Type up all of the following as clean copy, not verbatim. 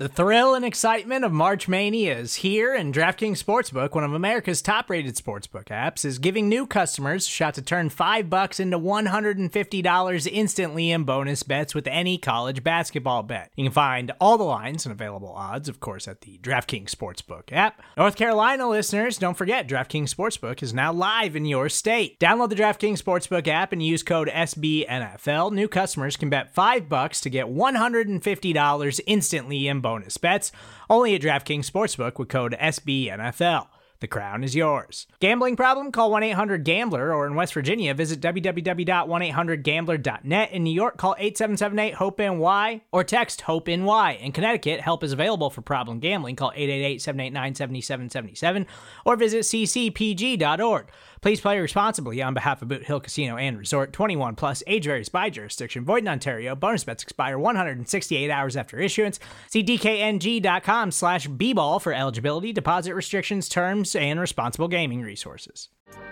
The thrill and excitement of March Mania is here, and DraftKings Sportsbook, one of America's top-rated sportsbook apps, is giving new customers a shot to turn $5 into $150 instantly in bonus bets with any college basketball bet. You can find all the lines and available odds, of course, at the DraftKings Sportsbook app. North Carolina listeners, don't forget, DraftKings Sportsbook is now live in your state. Download the DraftKings Sportsbook app and use code SBNFL. New customers can bet $5 to get $150 instantly in bonus bets, only at DraftKings Sportsbook with code SBNFL. The crown is yours. Gambling problem? Call 1-800-GAMBLER, or in West Virginia, visit www.1800gambler.net. In New York, call 877-8-HOPE-NY or text HOPE-NY. In Connecticut, help is available for problem gambling. Call 888-789-7777 or visit ccpg.org. Please play responsibly on behalf of Boot Hill Casino and Resort. 21 plus, age varies by jurisdiction. Void in Ontario. Bonus bets expire 168 hours after issuance. See dkng.com/bball for eligibility, deposit restrictions, terms, and responsible gaming resources.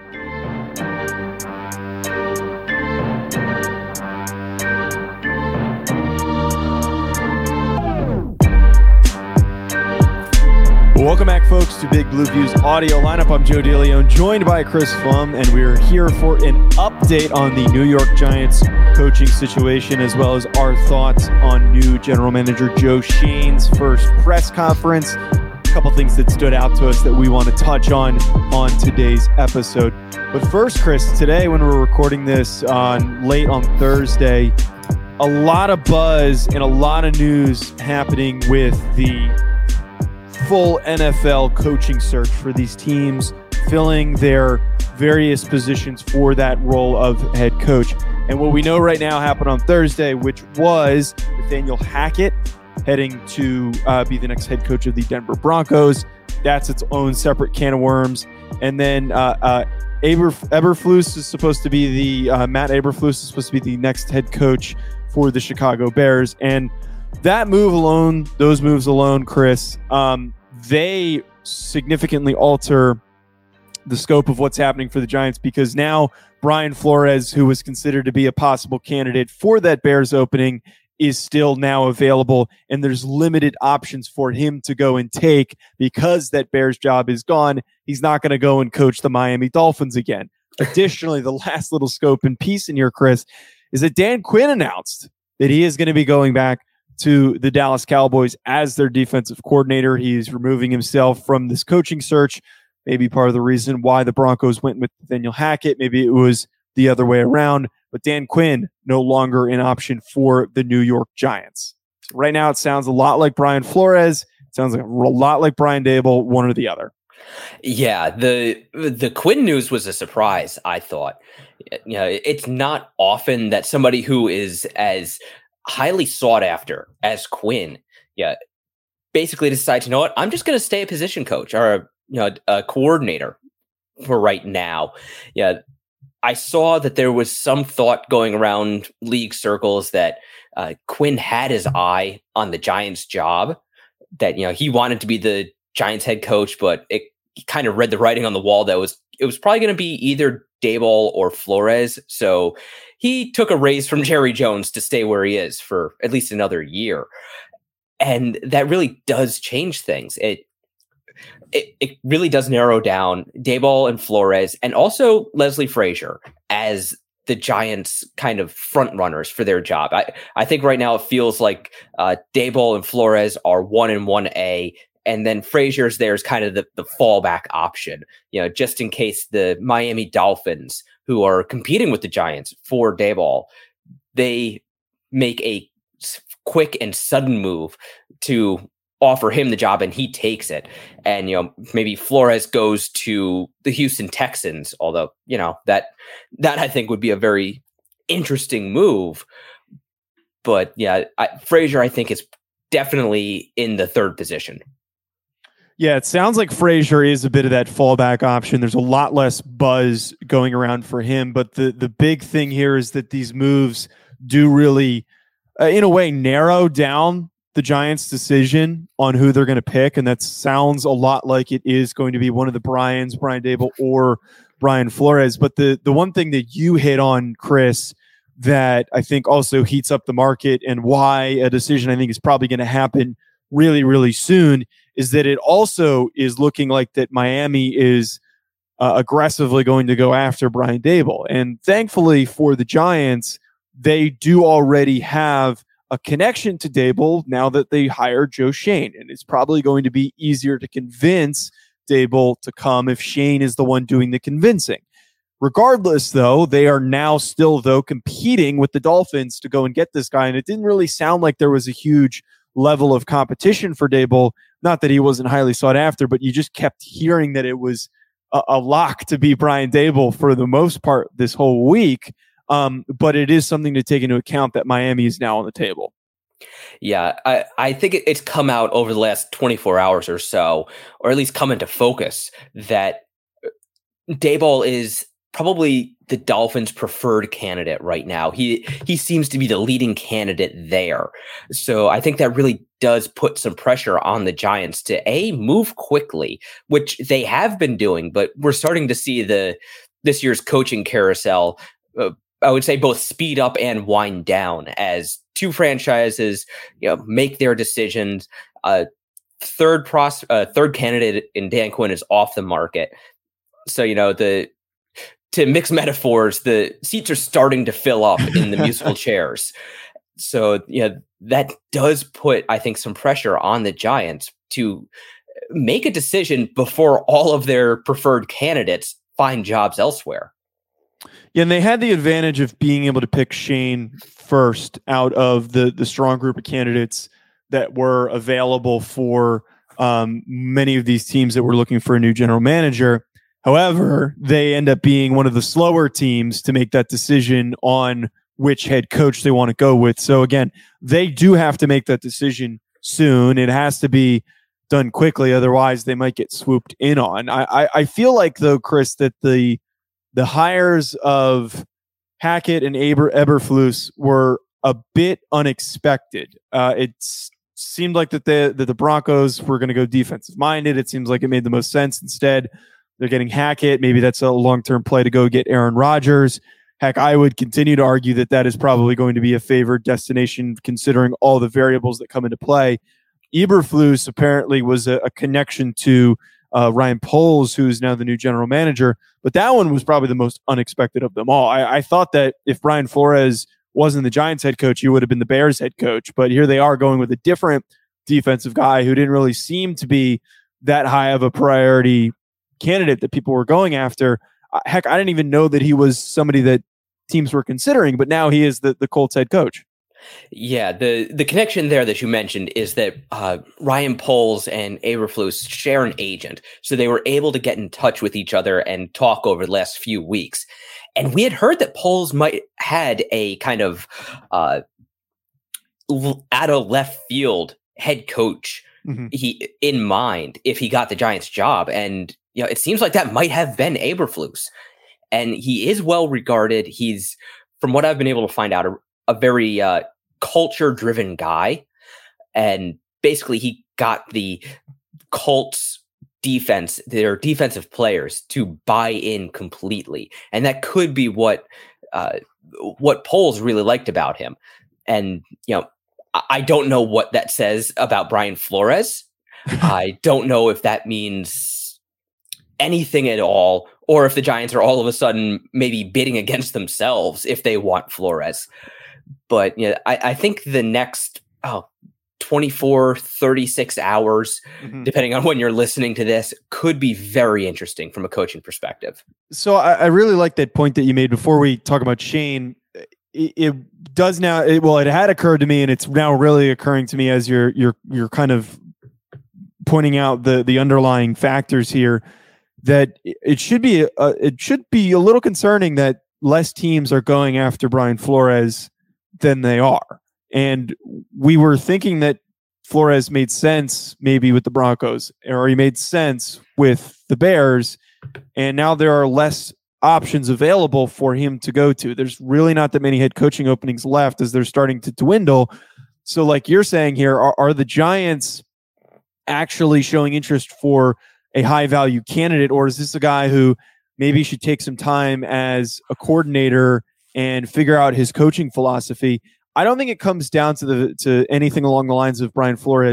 Welcome back, folks, to Big Blue View's audio lineup. I'm Joe DeLeon, joined by Chris Pflum, and we're here for an update on the New York Giants coaching situation, as well as our thoughts on new general manager Joe Schoen's first press conference. A couple things that stood out to us that we want to touch on today's episode. But first, Chris, today when we're recording this late on Thursday, a lot of buzz and a lot of news happening with the full NFL coaching search for these teams, filling their various positions for that role of head coach. And what we know right now happened on Thursday, which was Nathaniel Hackett heading to be the next head coach of the Denver Broncos. That's its own separate can of worms. And then Eberflus is supposed to be Matt Eberflus is supposed to be the next head coach for the Chicago Bears. And that move alone, those moves alone, Chris, they significantly alter the scope of what's happening for the Giants, because now Brian Flores, who was considered to be a possible candidate for that Bears opening, is still now available, and there's limited options for him to go and take because that Bears job is gone. He's not going to go and coach the Miami Dolphins again. Additionally, the last little scope and piece in here, Chris, is that Dan Quinn announced that he is going to be going back to the Dallas Cowboys as their defensive coordinator. He's removing himself from this coaching search. Maybe part of the reason why the Broncos went with Nathaniel Hackett. Maybe it was the other way around. But Dan Quinn, no longer an option for the New York Giants. So right now, it sounds a lot like Brian Flores. It sounds like a lot like Brian Daboll, one or the other. Yeah, the Quinn news was a surprise, I thought. You know, it's not often that somebody who is as highly sought after as Quinn, basically decides, you know what, I'm just going to stay a position coach or a coordinator for right now. Yeah, I saw that there was some thought going around league circles that Quinn had his eye on the Giants job, that he wanted to be the Giants head coach, but he kind of read the writing on the wall that it was probably going to be either Daboll or Flores. So he took a raise from Jerry Jones to stay where he is for at least another year. And that really does change things. It really does narrow down Daboll and Flores, and also Leslie Frazier as the Giants kind of front runners for their job. I think right now it feels like Daboll and Flores are 1 and 1A, and then Frazier's there is kind of the fallback option, just in case the Miami Dolphins, who are competing with the Giants for Daboll, they make a quick and sudden move to offer him the job and he takes it. And, maybe Flores goes to the Houston Texans, although, that I think would be a very interesting move. But yeah, Frazier, I think, is definitely in the third position. Yeah, it sounds like Frazier is a bit of that fallback option. There's a lot less buzz going around for him. But the big thing here is that these moves do really, in a way, narrow down the Giants' decision on who they're going to pick. And that sounds a lot like it is going to be one of the Brian Daboll or Brian Flores. But the one thing that you hit on, Chris, that I think also heats up the market and why a decision I think is probably going to happen really, really soon, is that it also is looking like that Miami is aggressively going to go after Brian Daboll. And thankfully for the Giants, they do already have a connection to Daboll now that they hired Joe Schoen. And it's probably going to be easier to convince Daboll to come if Schoen is the one doing the convincing. Regardless, though, they are now still, though, competing with the Dolphins to go and get this guy. And it didn't really sound like there was a huge level of competition for Daboll. Not that he wasn't highly sought after, but you just kept hearing that it was a lock to be Brian Daboll for the most part this whole week. But it is something to take into account that Miami is now on the table. Yeah, I think it's come out over the last 24 hours or so, or at least come into focus, that Daboll is probably the Dolphins' preferred candidate right now. He seems to be the leading candidate there. So I think that really does put some pressure on the Giants to move quickly, which they have been doing, but we're starting to see this year's coaching carousel, I would say, both speed up and wind down as two franchises, make their decisions. Third candidate in Dan Quinn is off the market. So, to mix metaphors, the seats are starting to fill up in the musical chairs. So, that does put, I think, some pressure on the Giants to make a decision before all of their preferred candidates find jobs elsewhere. Yeah, and they had the advantage of being able to pick Schoen first out of the strong group of candidates that were available for many of these teams that were looking for a new general manager. However, they end up being one of the slower teams to make that decision on which head coach they want to go with. So again, they do have to make that decision soon. It has to be done quickly. Otherwise, they might get swooped in on. I feel like, though, Chris, that the hires of Hackett and Eberflus were a bit unexpected. It seemed like that the Broncos were going to go defensive minded. It seems like it made the most sense. Instead, they're getting Hackett. Maybe that's a long-term play to go get Aaron Rodgers. Heck, I would continue to argue that is probably going to be a favored destination considering all the variables that come into play. Eberflus apparently was a connection to Ryan Poles, who's now the new general manager. But that one was probably the most unexpected of them all. I thought that if Brian Flores wasn't the Giants head coach, he would have been the Bears head coach. But here they are going with a different defensive guy who didn't really seem to be that high of a priority candidate that people were going after. Heck, I didn't even know that he was somebody that teams were considering, but now he is the Colts head coach. Yeah, the connection there that you mentioned is that Ryan Poles and Eberflus share an agent, so they were able to get in touch with each other and talk over the last few weeks. And we had heard that Poles might had a kind of out of left field head coach in mind if he got the Giants job, and it seems like that might have been Eberflus. And he is well regarded. He's, from what I've been able to find out, a very culture-driven guy. And basically, he got the Colts defense, their defensive players, to buy in completely. And that could be what Poles really liked about him. And, I don't know what that says about Brian Flores. I don't know if that means anything at all, or if the Giants are all of a sudden maybe bidding against themselves if they want Flores. But I think the next 24, 36 hours, depending on when you're listening to this, could be very interesting from a coaching perspective. So I really like that point that you made before we talk about Schoen. It does now. It had occurred to me, and it's now really occurring to me as you're kind of pointing out the underlying factors here. That it should be a little concerning that less teams are going after Brian Flores than they are. And we were thinking that Flores made sense maybe with the Broncos, or he made sense with the Bears, and now there are less options available for him to go to. There's really not that many head coaching openings left as they're starting to dwindle. So like you're saying here, are the Giants actually showing interest for a high value candidate, or is this a guy who maybe should take some time as a coordinator and figure out his coaching philosophy? I don't think it comes down to anything along the lines of Brian Flores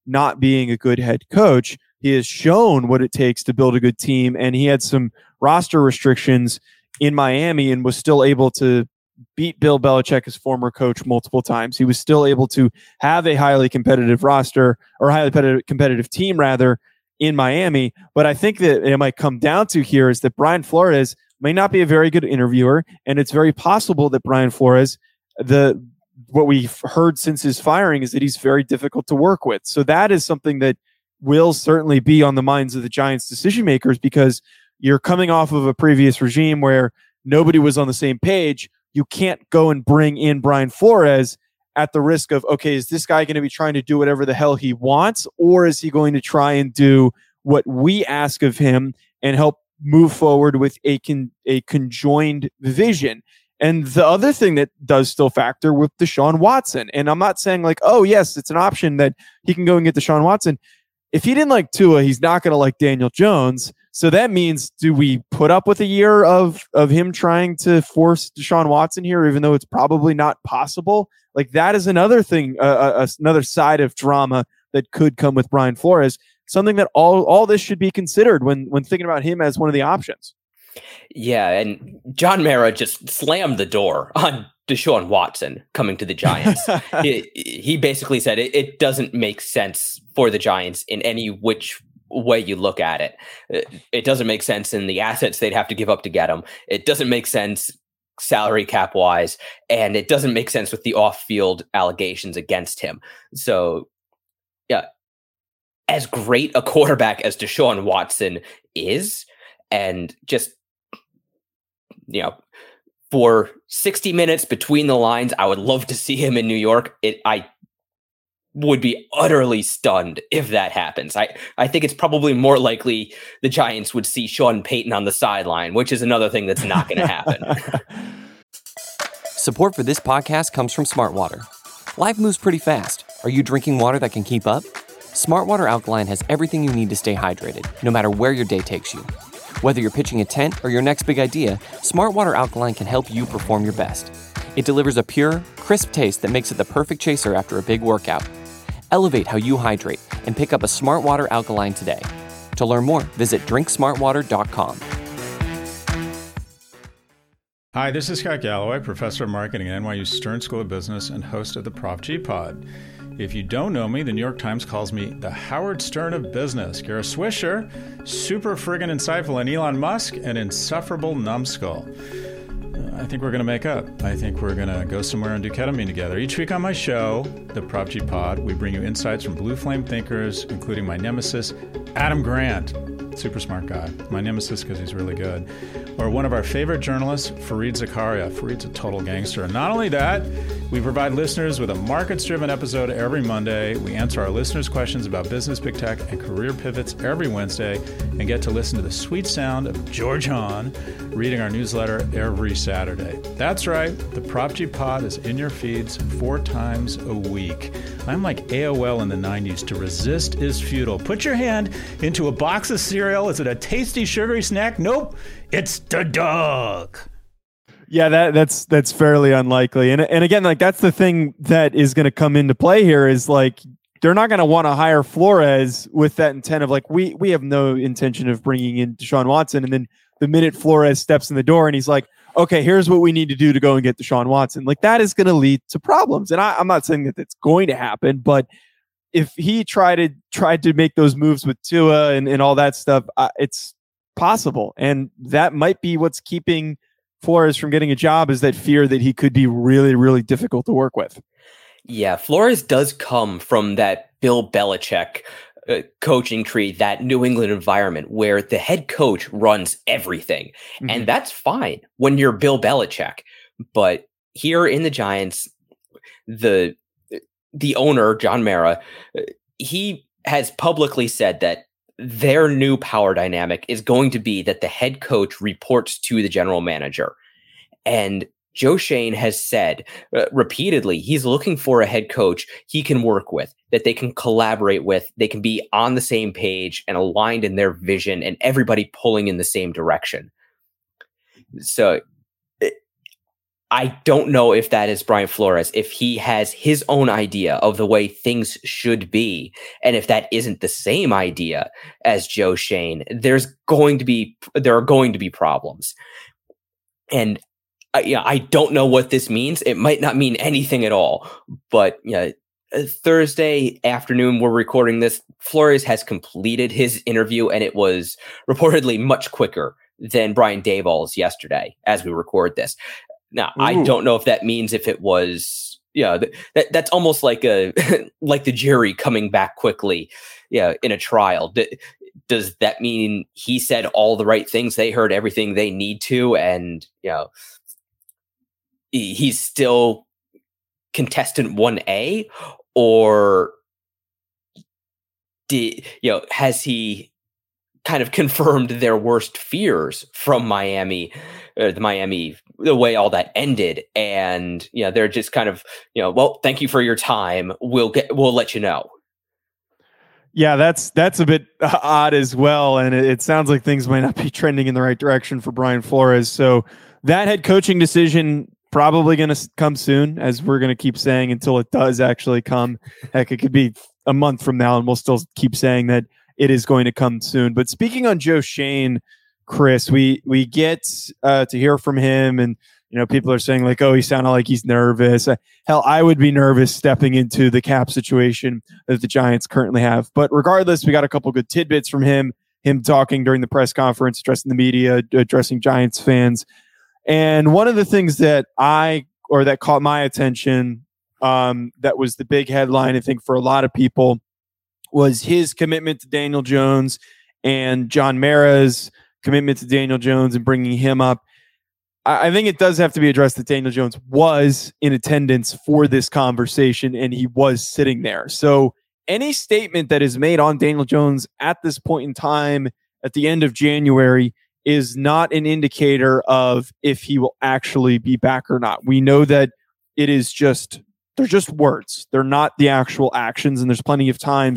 not being a good head coach. He has shown what it takes to build a good team, and he had some roster restrictions in Miami and was still able to beat Bill Belichick, his former coach, multiple times. He was still able to have a highly competitive roster, or highly competitive team rather, in Miami. But I think that it might come down to here is that Brian Flores may not be a very good interviewer, and it's very possible that Brian Flores, what we've heard since his firing is that he's very difficult to work with. So that is something that will certainly be on the minds of the Giants decision makers, because you're coming off of a previous regime where nobody was on the same page. You can't go and bring in Brian Flores at the risk of, okay, is this guy going to be trying to do whatever the hell he wants, or is he going to try and do what we ask of him and help move forward with a conjoined vision? And the other thing that does still factor with Deshaun Watson, and I'm not saying like, oh, yes, it's an option that he can go and get Deshaun Watson. If he didn't like Tua, he's not going to like Daniel Jones. So that means, do we put up with a year of him trying to force Deshaun Watson here, even though it's probably not possible? Like, that is another thing, another side of drama that could come with Brian Flores, something that all this should be considered when thinking about him as one of the options. Yeah, and John Mara just slammed the door on Deshaun Watson coming to the Giants. He basically said it doesn't make sense for the Giants in any which way you look at it. It doesn't make sense in the assets they'd have to give up to get him. It doesn't make sense salary cap wise, and it doesn't make sense with the off-field allegations against him. So, yeah, as great a quarterback as Deshaun Watson is, and just, for 60 minutes between the lines, I would love to see him in New York. I would be utterly stunned if that happens. I think it's probably more likely the Giants would see Sean Payton on the sideline, which is another thing that's not going to happen. Support for this podcast comes from Smartwater. Life moves pretty fast. Are you drinking water that can keep up? Smartwater Alkaline has everything you need to stay hydrated, no matter where your day takes you. Whether you're pitching a tent or your next big idea, Smartwater Alkaline can help you perform your best. It delivers a pure, crisp taste that makes it the perfect chaser after a big workout. Elevate how you hydrate and pick up a Smartwater Alkaline today. To learn more, visit drinksmartwater.com. Hi, this is Scott Galloway, professor of marketing at NYU Stern School of Business and host of the Prof G Pod. If you don't know me, the New York Times calls me the Howard Stern of business. Kara Swisher, super friggin' insightful, and Elon Musk, an insufferable numbskull. I think we're going to make up. I think we're going to go somewhere and do ketamine together. Each week on my show, the Prop G Pod, we bring you insights from blue flame thinkers, including my nemesis, Adam Grant. Super smart guy. My nemesis because he's really good. Or one of our favorite journalists, Fareed Zakaria. Fareed's a total gangster. And not only that, we provide listeners with a markets-driven episode every Monday. We answer our listeners' questions about business, big tech, and career pivots every Wednesday, and get to listen to the sweet sound of George Hahn reading our newsletter every Saturday. That's right. The Prop G Pod is in your feeds 4 times a week. I'm like AOL in the 90s. To resist is futile. Put your hand into a box of cereal. Is it a tasty, sugary snack? Nope. It's the dog. Yeah, that's fairly unlikely. And again, like, that's the thing that is going to come into play here is, like, they're not going to want to hire Flores with that intent of, like, we have no intention of bringing in Deshaun Watson. And then the minute Flores steps in the door and he's like, okay, here's what we need to do to go and get Deshaun Watson. Like, that is going to lead to problems. And I'm not saying that it's going to happen, but if he tried to make those moves with Tua and all that stuff, it's possible. And that might be what's keeping Flores from getting a job, is that fear that he could be really, really difficult to work with. Yeah, Flores does come from that Bill Belichick coaching tree, that New England environment where the head coach runs everything. Mm-hmm. And that's fine when you're Bill Belichick. But here in the Giants, the owner, John Mara, he has publicly said that their new power dynamic is going to be that the head coach reports to the general manager. And Joe Schoen has said repeatedly he's looking for a head coach he can work with, that they can collaborate with, they can be on the same page and aligned in their vision, and everybody pulling in the same direction. So I don't know if that is Brian Flores, if he has his own idea of the way things should be, and if that isn't the same idea as Joe Schoen, there are going to be problems. And I don't know what this means. It might not mean anything at all, but Thursday afternoon, we're recording this. Flores has completed his interview, and it was reportedly much quicker than Brian Daboll's yesterday as we record this. Now, I don't know if that means if it was, that's almost like like the jury coming back quickly, in a trial. Does that mean he said all the right things? They heard everything they need to, and he's still contestant 1A, or has he kind of confirmed their worst fears from Miami, the way all that ended, and they're just kind of well, thank you for your time. We'll let you know. Yeah, that's a bit odd as well, and it sounds like things might not be trending in the right direction for Brian Flores. So that head coaching decision probably going to come soon, as we're going to keep saying until it does actually come. Heck, it could be a month from now, and we'll still keep saying that it is going to come soon. But speaking on Joe Schoen, Chris, we get to hear from him, and people are saying like, oh, he sounded like he's nervous. Hell, I would be nervous stepping into the cap situation that the Giants currently have. But regardless, we got a couple good tidbits from him talking during the press conference, addressing the media, addressing Giants fans. And one of the things that caught my attention, that was the big headline, I think, for a lot of people, was his commitment to Daniel Jones and John Mara's commitment to Daniel Jones and bringing him up. I think it does have to be addressed that Daniel Jones was in attendance for this conversation, and he was sitting there. So any statement that is made on Daniel Jones at this point in time, at the end of January, is not an indicator of if he will actually be back or not. We know that they're just words. They're not the actual actions, and there's plenty of time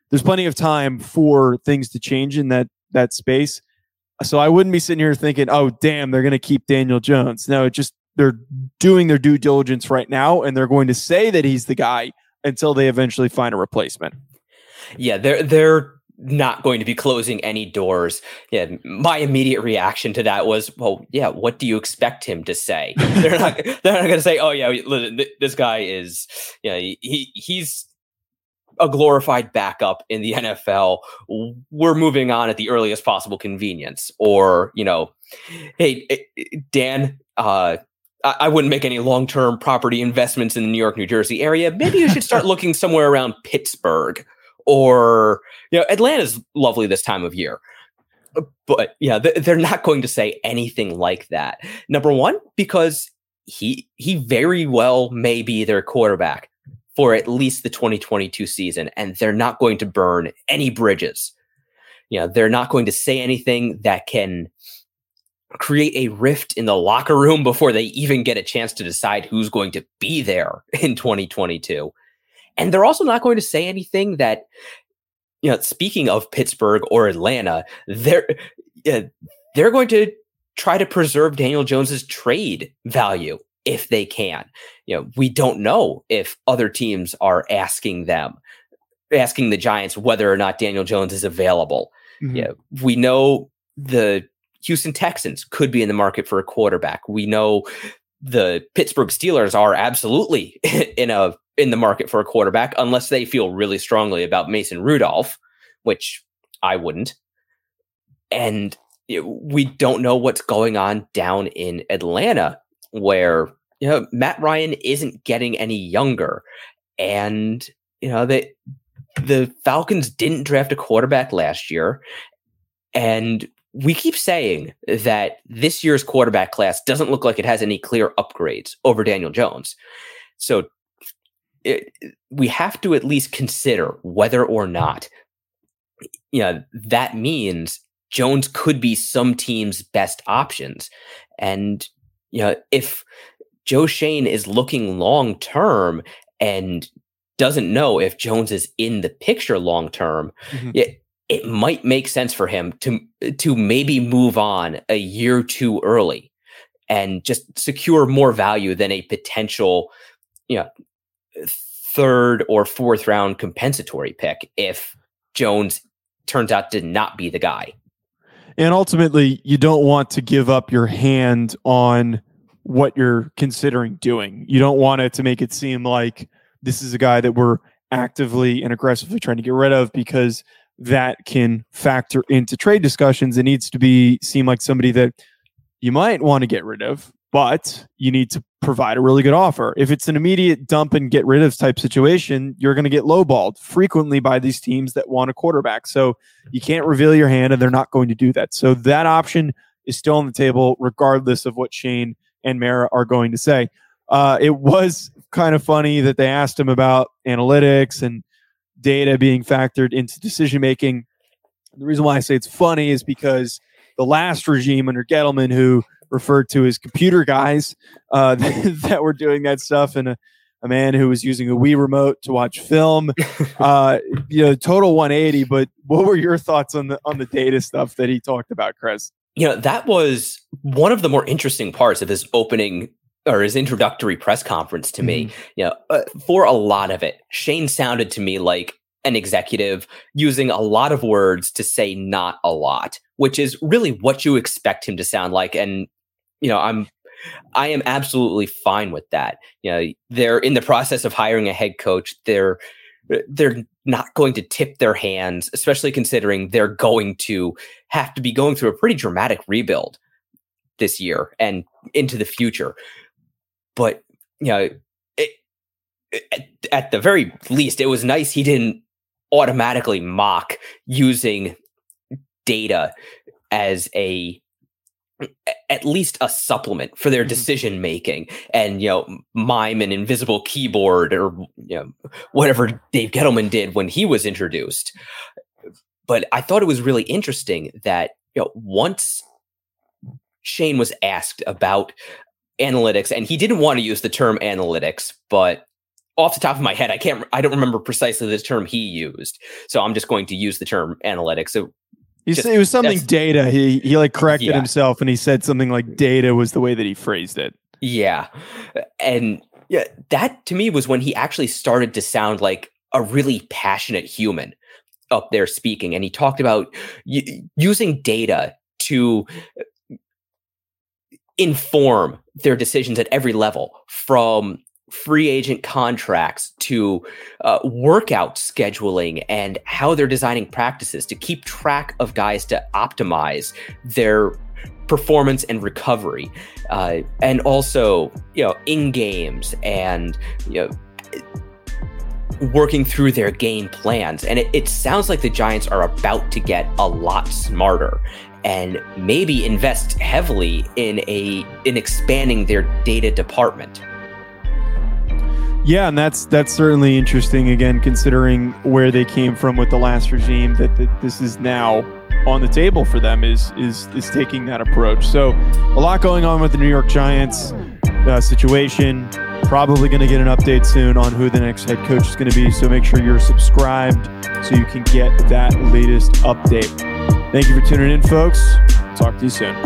for things to change in that space. So I wouldn't be sitting here thinking, oh, damn, they're going to keep Daniel Jones. No, they're doing their due diligence right now, and they're going to say that he's the guy until they eventually find a replacement. Yeah, they're not going to be closing any doors. Yeah, my immediate reaction to that was, well, yeah, what do you expect him to say? They're not going to say, oh yeah, this guy is, he's a glorified backup in the NFL. We're moving on at the earliest possible convenience. Or, hey, Dan, I wouldn't make any long-term property investments in the New York, New Jersey area. Maybe you should start looking somewhere around Pittsburgh, or, Atlanta's lovely this time of year. But they're not going to say anything like that. Number one, because he very well may be their quarterback for at least the 2022 season, and they're not going to burn any bridges. They're not going to say anything that can create a rift in the locker room before they even get a chance to decide who's going to be there in 2022. And they're also not going to say anything that, speaking of Pittsburgh or Atlanta, they're going to try to preserve Daniel Jones's trade value if they can. We don't know if other teams are asking the Giants whether or not Daniel Jones is available. Mm-hmm. We know the Houston Texans could be in the market for a quarterback. We know the Pittsburgh Steelers are absolutely in the market for a quarterback, unless they feel really strongly about Mason Rudolph, which I wouldn't. And we don't know what's going on down in Atlanta, where Matt Ryan isn't getting any younger, and the Falcons didn't draft a quarterback last year, and we keep saying that this year's quarterback class doesn't look like it has any clear upgrades over Daniel Jones. So we have to at least consider whether or not that means Jones could be some team's best options. And if Joe Schoen is looking long term and doesn't know if Jones is in the picture long term, mm-hmm. it might make sense for him to maybe move on a year too early. and just secure more value than a potential, third or fourth round compensatory pick if Jones turns out to not be the guy. And ultimately, you don't want to give up your hand on what you're considering doing. You don't want it to make it seem like this is a guy that we're actively and aggressively trying to get rid of, because that can factor into trade discussions. It needs to seem like somebody that you might want to get rid of, but you need to provide a really good offer. If it's an immediate dump and get rid of type situation, you're going to get lowballed frequently by these teams that want a quarterback. So you can't reveal your hand, and they're not going to do that. So that option is still on the table, regardless of what Shane and Mara are going to say. It was kind of funny that they asked him about analytics and data being factored into decision making. The reason why I say it's funny is because the last regime under Gettleman, who referred to as computer guys that were doing that stuff, and a man who was using a Wii remote to watch film, total 180. But what were your thoughts on the data stuff that he talked about, Chris? That was one of the more interesting parts of his opening or his introductory press conference to me. For a lot of it, Shane sounded to me like an executive using a lot of words to say not a lot, which is really what you expect him to sound like. And, I am absolutely fine with that. They're in the process of hiring a head coach. They're not going to tip their hands, especially considering they're going to have to be going through a pretty dramatic rebuild this year and into the future. But, at the very least, it was nice he didn't automatically mock using data as at least a supplement for their decision making, and mime an invisible keyboard or whatever Dave Gettleman did when he was introduced. But I thought it was really interesting that once Shane was asked about analytics, and he didn't want to use the term analytics, but off the top of my head, I don't remember precisely the term he used, so I'm just going to use the term analytics. It was something data. He corrected himself, and he said something like data was the way that he phrased it. Yeah. And that to me was when he actually started to sound like a really passionate human up there speaking. And he talked about using data to inform their decisions at every level, from free agent contracts to workout scheduling and how they're designing practices to keep track of guys to optimize their performance and recovery, and also in games and working through their game plans. And it sounds like the Giants are about to get a lot smarter and maybe invest heavily in expanding their data department. Yeah, and that's certainly interesting, again, considering where they came from with the last regime, that this is now on the table for them, is taking that approach. So a lot going on with the New York Giants situation. Probably going to get an update soon on who the next head coach is going to be, so make sure you're subscribed so you can get that latest update. Thank you for tuning in, folks. Talk to you soon.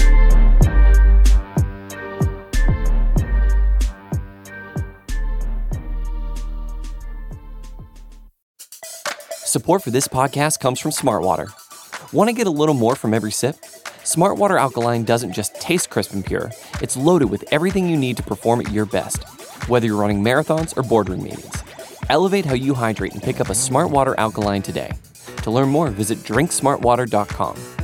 Support for this podcast comes from Smartwater. Want to get a little more from every sip? Smartwater Alkaline doesn't just taste crisp and pure. It's loaded with everything you need to perform at your best, whether you're running marathons or boardroom meetings. Elevate how you hydrate and pick up a Smartwater Alkaline today. To learn more, visit drinksmartwater.com.